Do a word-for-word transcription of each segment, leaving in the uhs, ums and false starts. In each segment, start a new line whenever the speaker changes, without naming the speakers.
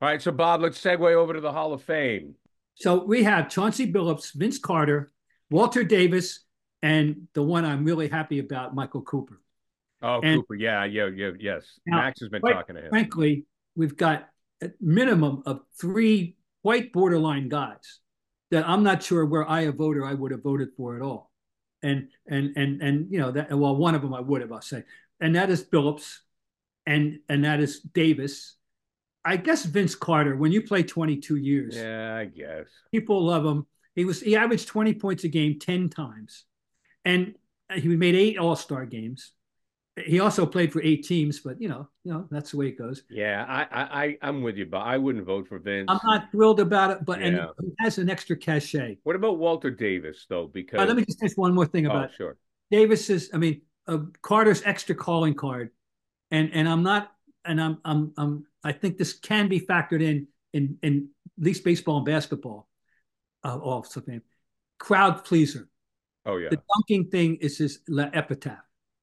All right, so Bob, let's segue over to the Hall of Fame.
So we have Chauncey Billups, Vince Carter, Walter Davis, and the one I'm really happy about, Michael Cooper.
Oh,
And
Cooper. Yeah, yeah, yeah, yes.
now,
Max has been
quite
talking to him.
frankly, we've got a minimum of three white borderline guys that I'm not sure where I a voter I would have voted for at all. And and and and you know that well, one of them I would have, I'll say, and that is Billups, and and that is Davis. I guess Vince Carter. When you play twenty-two years,
Yeah, I guess.
people love him. He was he averaged twenty points a game ten times, and he made eight All Star games. He also played for eight teams, but you know, you know that's the way it goes.
Yeah, I, I, I I'm with you, but I wouldn't vote for
I'm
Vince.
not thrilled about it, but and
Yeah.
he has an extra cachet.
What about Walter Davis, though?
Uh, let
Because,
me just say one more thing
oh,
about
sure.
Davis's. I mean, uh, Carter's extra calling card, and and I'm not, and I'm I'm I'm. I think this can be factored in in in at least baseball and basketball. Uh, off something, crowd pleaser.
Oh,
The
yeah.
dunking thing is his epitaph,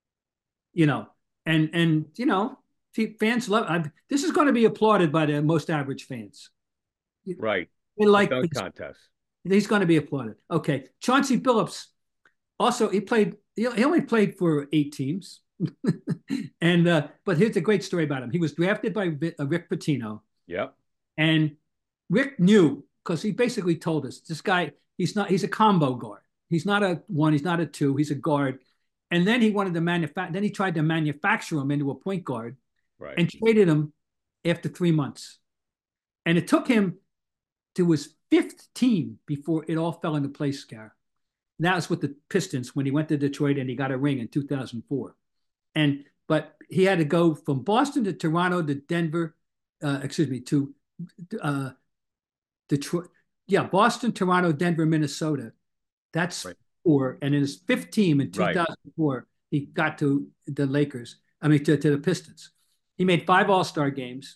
you know, and and you know, fans love. I, this is going to be applauded by the most average fans.
Right.
They
The
like
dunk contest.
he's going to be applauded. Okay, Chauncey Billups also he played. He only played for eight teams, and uh, but here's a great story about him. He was drafted by uh, Rick Pitino,
Yep.
and Rick knew because he basically told us this guy. He's not. He's a combo guard. He's not a one. He's not a two. He's a guard. And then he wanted to manufacture. Then he tried to manufacture him into a point guard,
Right.
and traded him after three months. And it took him to his fifth team before it all fell into place, Gar. That was with the Pistons when he went to Detroit and he got a ring in two thousand four. And but he had to go from Boston to Toronto to Denver, uh, excuse me, to uh, Detroit. Yeah, Boston, Toronto, Denver, Minnesota. That's
Right.
four. And in his fifth team in
Right.
two thousand four, he got to the Lakers. I mean, to, to the Pistons. He made five All Star games.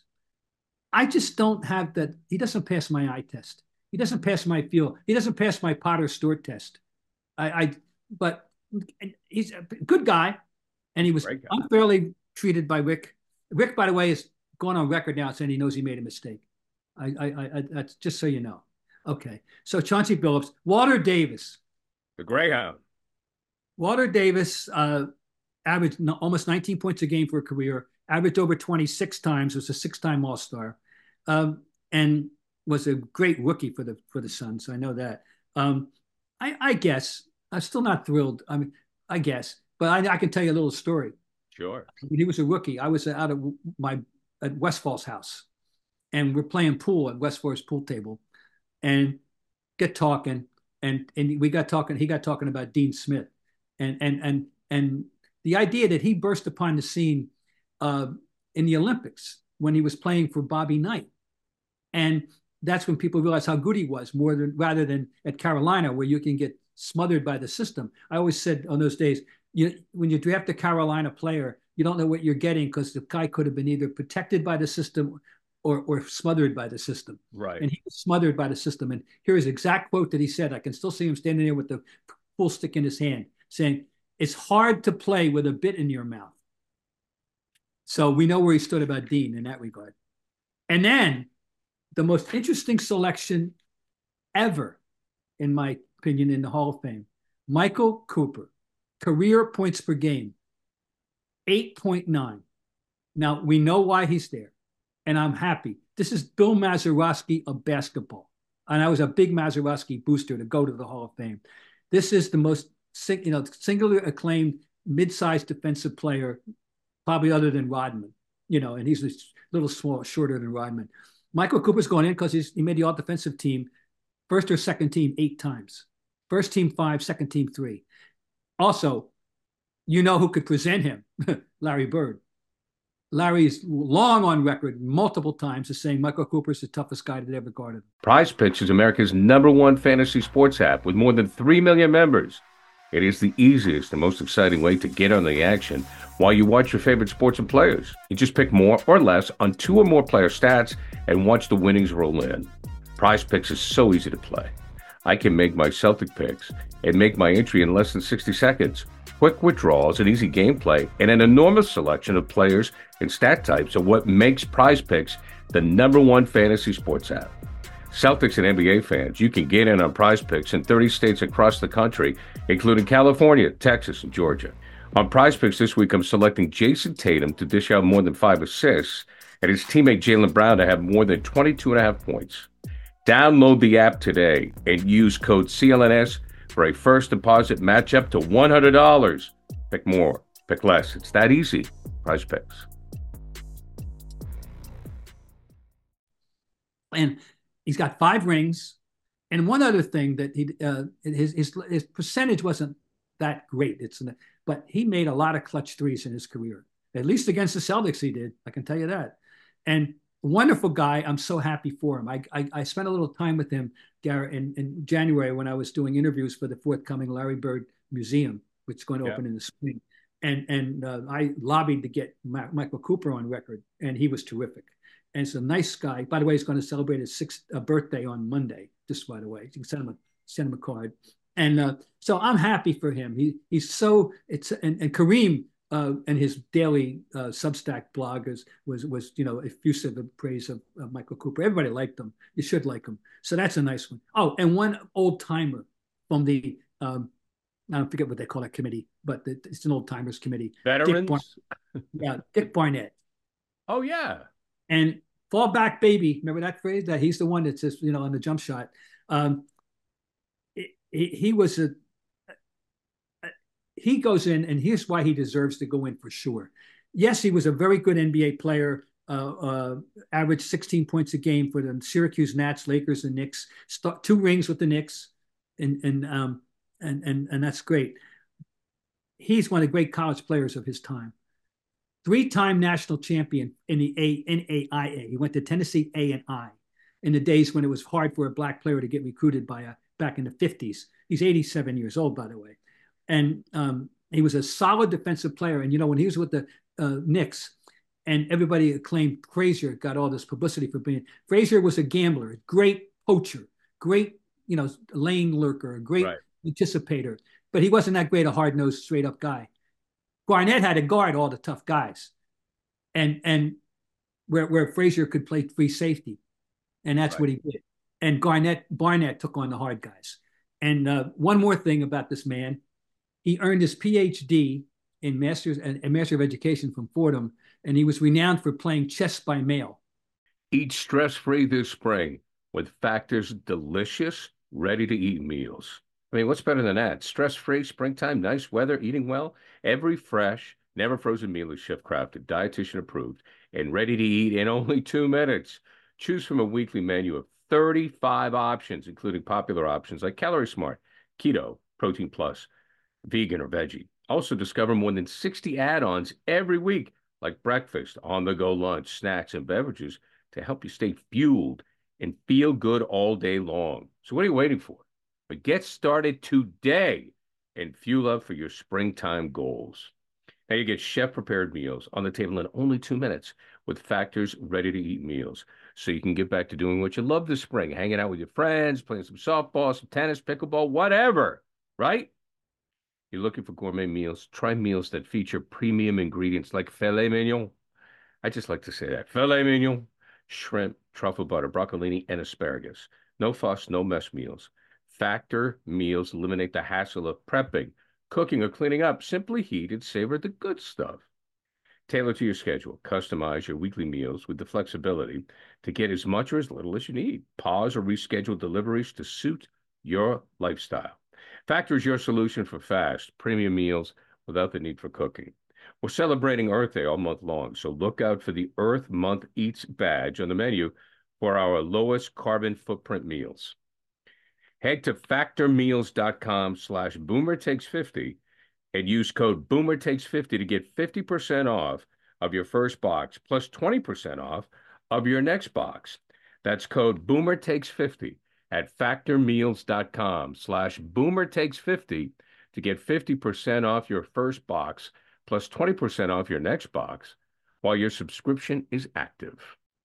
I just don't have that. He doesn't pass my eye test. He doesn't pass my feel. He doesn't pass my Potter Stewart test. I, I, but he's a good guy, and he was
Great guy.
unfairly treated by Rick. Rick, by the way, is going on record now saying he knows he made a mistake. I, I, I that's just so you know. Okay, so Chauncey Billups, Walter Davis.
The Greyhound.
Walter Davis uh, averaged no, almost nineteen points a game for a career. Averaged over twenty-six times. Was a six-time All-Star, um, and was a great rookie for the for the Suns. I know that. Um, I, I guess I'm still not thrilled. I mean, I guess, but I, I can tell you a little story.
Sure.
When he was a rookie, I was out of my at Westfall's house, and we're playing pool at Westfall's pool table, and get talking, and and we got talking. He got talking about Dean Smith, and and and and the idea that he burst upon the scene uh, in the Olympics when he was playing for Bobby Knight, and that's when people realized how good he was, more than rather than at Carolina where you can get smothered by the system. I always said on those days, you when you draft a Carolina player, you don't know what you're getting because the guy could have been either protected by the system or or smothered by the system.
Right.
And he was smothered by the system. And here is the exact quote that he said. I can still see him standing there with the pool stick in his hand, saying, "It's hard to play with a bit in your mouth." So we know where he stood about Dean in that regard. And then the most interesting selection ever, in my opinion, in the Hall of Fame, Michael Cooper, career points per game, eight point nine. Now, we know why he's there, and I'm happy. This is Bill Mazeroski of basketball, and I was a big Mazeroski booster to go to the Hall of Fame. This is the most you know, singular acclaimed mid-sized defensive player, probably other than Rodman, you know, and he's a little small, shorter than Rodman. Michael Cooper's going in because he made the all-defensive team, first or second team eight times. First team five, second team three. Also, you know who could present him? Larry Bird. Larry's long on record multiple times as saying Michael Cooper's the toughest guy that ever guarded him.
Prize Picks is America's number one fantasy sports app with more than three million members. It is the easiest and most exciting way to get on the action while you watch your favorite sports and players. You just pick more or less on two or more player stats and watch the winnings roll in. Prize Picks is so easy to play. I can make my Celtic picks and make my entry in less than sixty seconds. Quick withdrawals and easy gameplay and an enormous selection of players and stat types are what makes Prize Picks the number one fantasy sports app. Celtics and N B A fans, you can get in on Prize Picks in thirty states across the country, including California, Texas, and Georgia. On Prize Picks this week, I'm selecting Jason Tatum to dish out more than five assists and his teammate Jaylen Brown to have more than twenty-two and a half points. Download the app today and use code C L N S for a first deposit match up to one hundred dollars. Pick more, pick less. It's that easy. Prize Picks.
And he's got five rings. And one other thing that he uh, his, his his percentage wasn't that great. It's but he made a lot of clutch threes in his career. At least against the Celtics, he did. I can tell you that. And wonderful guy. I'm so happy for him. I I, I spent a little time with him, Garrett, in, in January when I was doing interviews for the forthcoming Larry Bird Museum, which is going to yeah. open in the spring. And and uh, I lobbied to get Ma- Michael Cooper on record, and he was terrific. And it's a nice guy. By the way, he's going to celebrate his sixth uh, birthday on Monday. Just by the way, you can send him a send him a card. And uh, so I'm happy for him. He he's so it's and, and Kareem uh, and his daily uh, Substack blog is, was was you know effusive in praise of, of Michael Cooper. Everybody liked him. You should like him. So that's a nice one. Oh, and one old timer from the um, I don't forget what they call that committee, but it's an old timers committee.
Veterans.
Dick yeah, Dick Barnett.
Oh yeah.
And fall back, baby. Remember that phrase? That he's the one that's just, you know, on the jump shot. Um, he, he was a, he goes in, and here's why he deserves to go in for sure. Yes, he was a very good N B A player, uh, uh, averaged sixteen points a game for the Syracuse Nats, Lakers, and Knicks. Start, two rings with the Knicks, and and um and and and that's great. He's one of the great college players of his time. Three-time national champion in the A, N A I A. He went to Tennessee A and I in the days when it was hard for a black player to get recruited by a back in the fifties. He's eighty-seven years old, by the way. And um, he was a solid defensive player. And, you know, when he was with the uh, Knicks, and everybody acclaimed Frazier, got all this publicity for being, Frazier was a gambler, great poacher, great, you know, lane lurker, a great right. anticipator. But he wasn't that great a hard-nosed, straight-up guy. Garnett had to guard all the tough guys, and and where where Frazier could play free safety, and that's right. what he did. And Garnett Barnett took on the hard guys. And uh, one more thing about this man, he earned his P H D in Masters and Master of Education from Fordham, and he was renowned for playing chess by mail.
Eat stress-free this spring with Factor's delicious, ready-to-eat meals. I mean, what's better than that? Stress-free, springtime, nice weather, eating well. Every fresh, never frozen meal is chef-crafted, dietitian approved, and ready to eat in only two minutes. Choose from a weekly menu of thirty-five options, including popular options like Calorie Smart, Keto, Protein Plus, Vegan or Veggie. Also discover more than sixty add-ons every week, like breakfast, on-the-go lunch, snacks, and beverages to help you stay fueled and feel good all day long. So what are you waiting for? But get started today and fuel up for your springtime goals. Now you get chef-prepared meals on the table in only two minutes with Factor's ready-to-eat meals. So you can get back to doing what you love this spring, hanging out with your friends, playing some softball, some tennis, pickleball, whatever, right? You're looking for gourmet meals? Try meals that feature premium ingredients like filet mignon. I just like to say that. Filet mignon, shrimp, truffle butter, broccolini, and asparagus. No fuss, no mess meals. Factor meals eliminate the hassle of prepping, cooking, or cleaning up. Simply heat and savor the good stuff. Tailor to your schedule. Customize your weekly meals with the flexibility to get as much or as little as you need. Pause or reschedule deliveries to suit your lifestyle. Factor is your solution for fast, premium meals without the need for cooking. We're celebrating Earth Day all month long, so look out for the Earth Month Eats badge on the menu for our lowest carbon footprint meals. Head to factormeals.com slash boomertakes50 and use code boomertakes50 to get fifty percent off of your first box plus twenty percent off of your next box. That's code boomertakes50 at factormeals.com slash boomertakes50 to get fifty percent off your first box plus twenty percent off your next box while your subscription is active.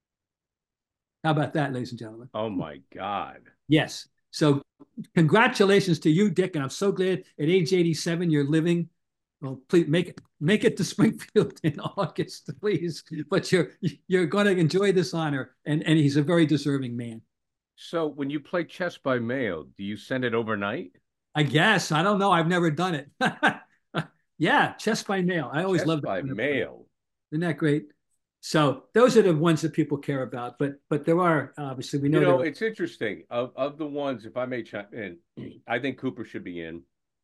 How about that, ladies and gentlemen?
Oh, my God.
Yes. So congratulations to you, Dick. And I'm so glad at age eighty-seven, you're living Well, please make it make it to Springfield in August, please. But you're you're going to enjoy this honor, and and he's a very deserving man.
So when you play chess by mail, do you send it overnight?
I guess I don't know. I've never done it. Yeah, chess by mail. I always
Chess
loved
by
that.
mail.
Isn't that great? So those are the ones that people care about. But but there are obviously we
You
know there
know,
are.
it's interesting. Of of the ones, if I may chime in, I think Cooper should be in.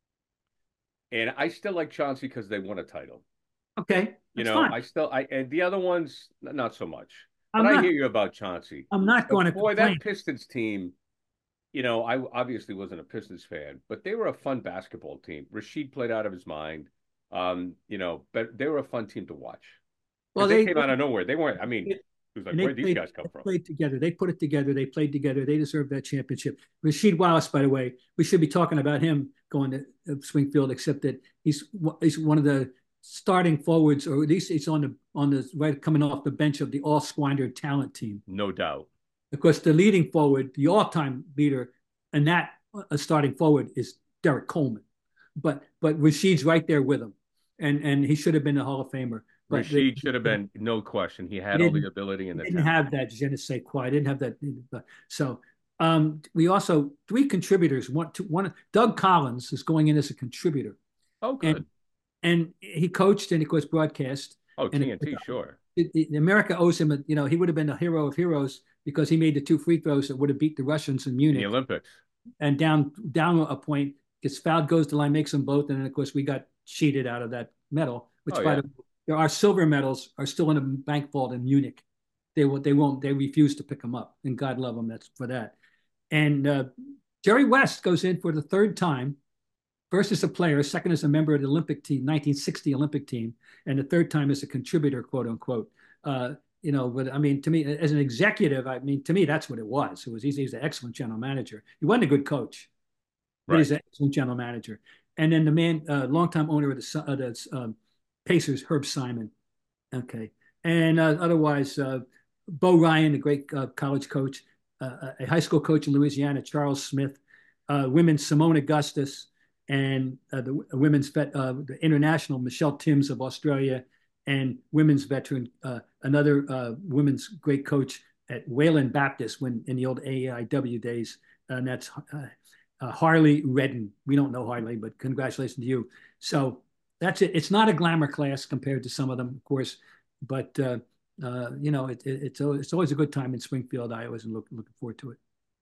And I still like Chauncey because they won a title.
Okay,
You
that's
know,
fine.
I still I and the other ones not so much. But
I'm
I
not
hear you about Chauncey.
I'm not
But
going to
boy,
complain.
that Pistons team, you know, I obviously wasn't a Pistons fan, but they were a fun basketball team. Rashid played out of his mind. Um, you know, but they were a fun team to watch
Well,
because they
they,
came out of nowhere. They weren't, I mean,
they
it was like,
and they
where'd these
played
guys come
they
from?
played together. They put it together. They played together. They deserve that championship. Rasheed Wallace, by the way, we should be talking about him going to uh, Springfield, except that he's he's one of the starting forwards, or at least he's on the on the right coming off the bench of the all squandered talent team.
No doubt.
Of course, the leading forward, the all-time leader, and that uh, starting forward is Derek Coleman. But but Rasheed's right there with him, and and he should have been a Hall of Famer. But they,
Rashid should have been, no question. He
he
had all the
didn't
ability and
he
the
didn't
talent.
have that je ne sais quoi. Didn't have that. So um, we also three contributors. One, two, one. Doug Collins is going in as a contributor,
Oh,
and
good.
and he coached and of course broadcast.
Oh,
And
T N T, sure.
it, it, America owes him. A, you know, he would have been a hero of heroes because he made the two free throws that would have beat the Russians in
In the
Munich.
Olympics.
And down down a point, gets fouled, goes to the line, makes them both, and then of course we got cheated out of that medal. Which,
Oh,
by
yeah.
the way, there are silver medals are still in a bank vault in Munich. They won't. They won't. They refuse to pick them up, and God love them. That's for that. And uh, Jerry West goes in for the third time. First as a player, second as a member of the Olympic team, nineteen sixty Olympic team, and the third time as a contributor, quote unquote. Uh, you know, but I mean, to me, as an executive, I mean, to me, that's what it was. It was easy. He's an excellent general manager. He wasn't a good coach, but
Right.
he's an excellent general manager. And then the man, uh, longtime owner of the, uh, the um, Pacers, Herb Simon. Okay. And uh, otherwise, uh, Bo Ryan, the great uh, college coach, uh, a high school coach in Louisiana, Charles Smith, uh, women's Simone Augustus, and uh, the women's vet, uh, the international Michelle Timms of Australia, and women's veteran, uh, another uh, women's great coach at Wayland Baptist when in the old A I W days, and that's uh, uh, Harley Redden. We don't know Harley, but congratulations to you. So that's it. It's not a glamour class compared to some of them, of course, but uh, uh, you know, it, it, it's it's always a good time in Springfield, Iowa, and look, looking forward to it.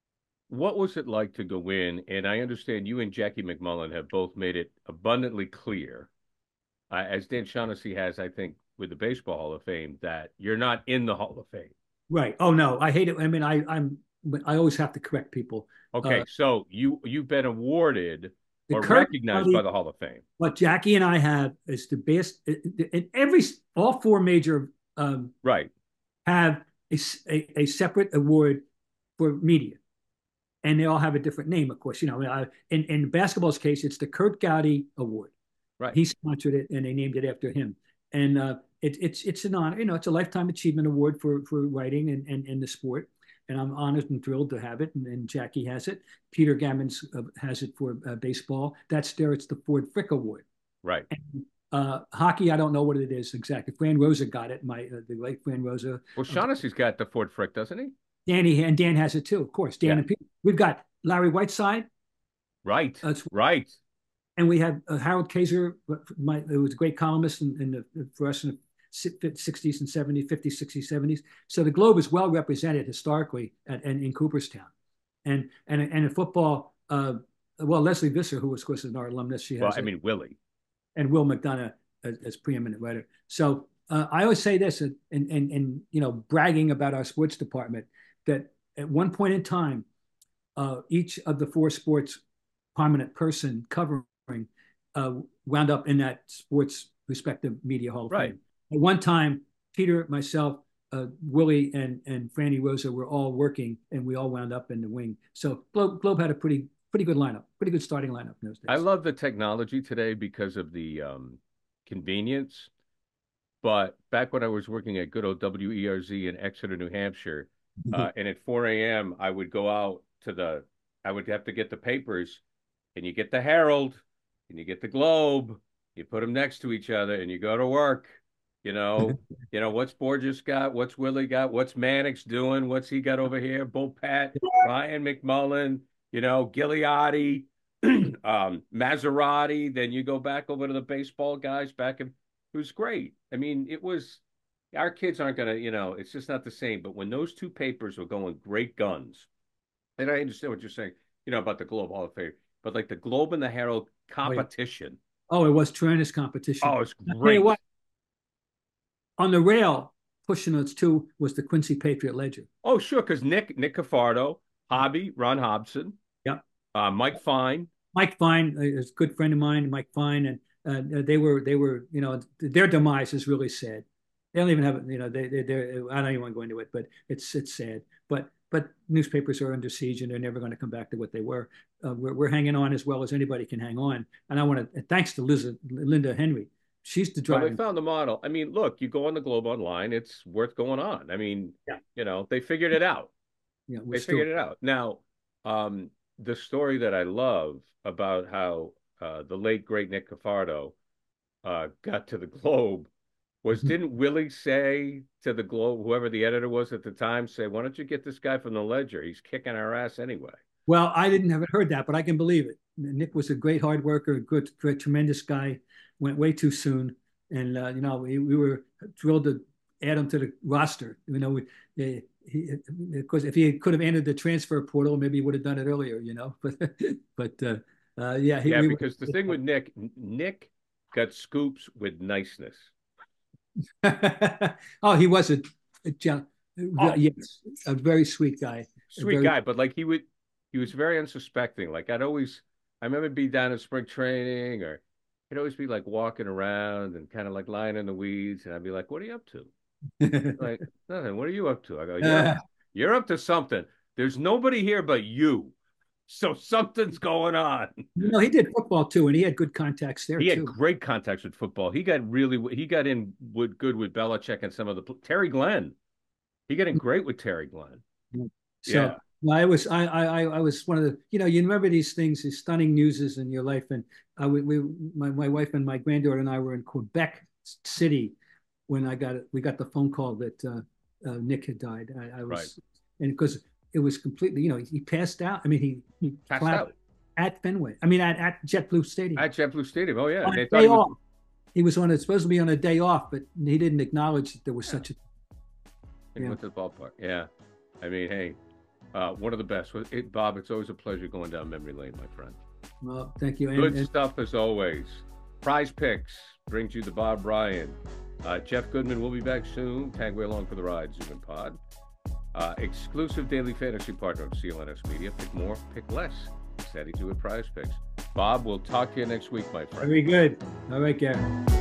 What was it like to go in? And I understand you and Jackie McMullen have both made it abundantly clear, uh, as Dan Shaughnessy has, I think, with the Baseball Hall of Fame, that you're not in the Hall of Fame.
Right. Oh no, I hate it. I mean, I I'm I always have to correct people. Uh,
Okay, so you you've been awarded
the
or
current
recognized by
body,
the Hall of Fame.
what Jackie and I have is the best. In every all four major um,
Right.
have a, a, a separate award for media, and they all have a different name, of course. You know, uh, in in basketball's case, it's the Kurt Gowdy Award.
Right.
He sponsored it, and they named it after him. And uh, it, it's it's an honor. You know, it's a lifetime achievement award for for writing and and, and the sport. And I'm honored and thrilled to have it. And, and Jackie has it. Peter Gammons uh, has it for uh, baseball. That's there. It's the Ford Frick Award.
Right.
And, uh, hockey, I don't know what it is exactly. Fran Rosa got it. My uh, the late Fran Rosa.
Well, Shaughnessy's got the Ford Frick, doesn't he?
Danny and Dan has it too, of course. Dan
Yeah.
and Peter. We've got Larry Whiteside.
Right.
Uh,
right.
And we have uh, Harold Kaiser, my, who was a great columnist in, in the, for us in the sixties and seventies, fifties, sixties, seventies. So the Globe is well represented historically at, and in Cooperstown. And and and in football, uh, well, Leslie Visser, who was, of course, is our alumnus, she has
Well, I
it.
mean, Willie.
And Will McDonough as, as preeminent writer. So uh, I always say this, and, and, and, you know, bragging about our sports department, that at one point in time, uh, each of the four sports prominent person covering uh, wound up in that sports respective media hall of
Right.
fame. At one time, Peter, myself, uh, Willie, and and Franny Rosa were all working, and we all wound up in the wing. So Globe, Globe had a pretty pretty good lineup, pretty good starting lineup in those days.
I love the technology today because of the um, convenience. But back when I was working at good old W E R Z in Exeter, New Hampshire, uh, and at four a m I would go out to the, I would have to get the papers, and you get the Herald, and you get the Globe, You put them next to each other and you go to work. You know, you know, what's Borges got? What's Willie got? What's Mannix doing? What's he got over here? Bull Pat, Ryan McMullen, you know, Gigliotti, um, Maserati. Then you go back over to the baseball guys back in, it was great. I mean, it was, our kids aren't going to, you know, it's just not the same. But when those two papers were going great guns, and I understand what you're saying, you know, about the Globe Hall of Fame, but like the Globe and the Herald competition.
Oh, it was tremendous competition.
Oh, it's great.
What, on the rail, pushing us too was the Quincy Patriot Ledger.
Oh, sure, because Nick Nick Cafardo, Hobby, Ron Hobson,
yeah,
uh, Mike Fine,
Mike Fine is a good friend of mine, Mike Fine, and uh, they were they were you know their demise is really sad. They don't even have you know they they they I don't even want to go into it, but it's it's sad. But but newspapers are under siege and they're never going to come back to what they were. Uh, we're we're hanging on as well as anybody can hang on, and I want to thanks to Liz, Linda Henry. She's the driving.
Well, they found the model. I mean, look, you go on the Globe online, it's worth going on. I mean,
yeah.
you know, they figured it out.
Yeah,
they
still...
figured it out. Now, um, the story that I love about how uh, the late, great Nick Cafardo uh, got to the Globe was, mm-hmm. didn't Willie say to the Globe, whoever the editor was at the time, say, why don't you get this guy from the Ledger? He's kicking our ass anyway.
Well, I didn't have heard that, but I can believe it. Nick was a great hard worker, good, great, tremendous guy. Went way too soon, and uh, you know we, we were thrilled to add him to the roster. You know, we, he, because if he could have entered the transfer portal, maybe he would have done it earlier. You know, but but uh, uh, yeah, he,
yeah.
We,
because the thing with Nick, Nick got scoops with niceness.
Oh, he was a, a oh. yes, a very sweet guy.
Sweet
very,
guy, but like he would, he was very unsuspecting. Like I'd always, I remember being down in spring training or. He'd always be like walking around and kind of like lying in the weeds. And I'd be like, what are you up to? Like, nothing. What are you up to? I go, you're, uh, you're up to something. There's nobody here but you. So something's going on.
You know, he did football too, and he had good contacts there
he
too.
He had great contacts with football. He got really, he got in with, good with Belichick and some of the, Terry Glenn. He got in great with Terry Glenn.
So, yeah. I was I I I was one of the you know you remember these things, these stunning newses in your life, and uh, we, we my my wife and my granddaughter and I were in Quebec City when I got it. We got the phone call that uh, uh, Nick had died. I, I was
right.
and because it was completely you know he passed out. I mean he he
passed out
at Fenway. I mean at, at JetBlue Stadium.
At JetBlue Stadium. Oh yeah.
On
they
a
thought
day
he, was...
off. He was on a, supposed to be on a day off, but he didn't acknowledge that there was yeah. such a.
He yeah. went to the ballpark. Yeah, I mean hey. Uh, one of the best. It, Bob, it's always a pleasure going down memory lane, my friend.
Well, thank you.
Good
and, and...
stuff as always. Prize Picks brings you the Bob Ryan. Uh, Jeff Goodman will be back soon. Tag way along for the ride, Zoom and Pod. Uh, exclusive daily fantasy partner of C L N S Media. Pick more, pick less. It's that easy with Prize Picks. Bob, we'll talk to you next week, my friend.
Very good. All right, Gary.